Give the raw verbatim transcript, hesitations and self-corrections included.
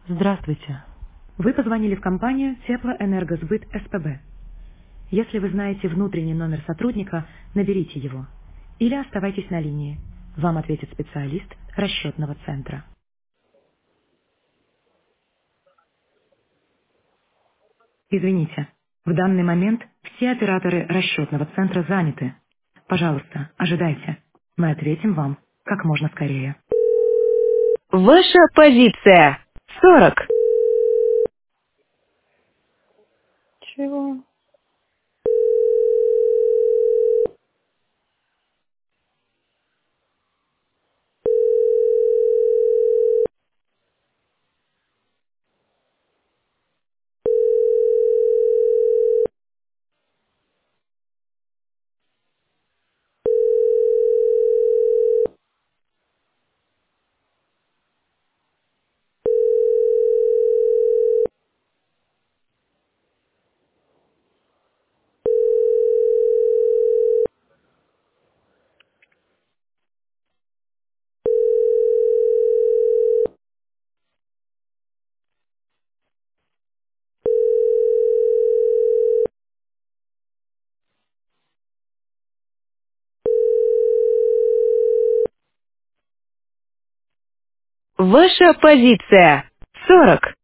Здравствуйте. Вы позвонили в компанию Теплоэнергосбыт СПБ. Если вы знаете внутренний номер сотрудника, наберите его. Или оставайтесь на линии. Вам ответит специалист расчетного центра. Извините, в данный момент все операторы расчетного центра заняты. Пожалуйста, ожидайте. Мы ответим вам как можно скорее. Ваша позиция. сорок. Чего? Ваша позиция. сорок.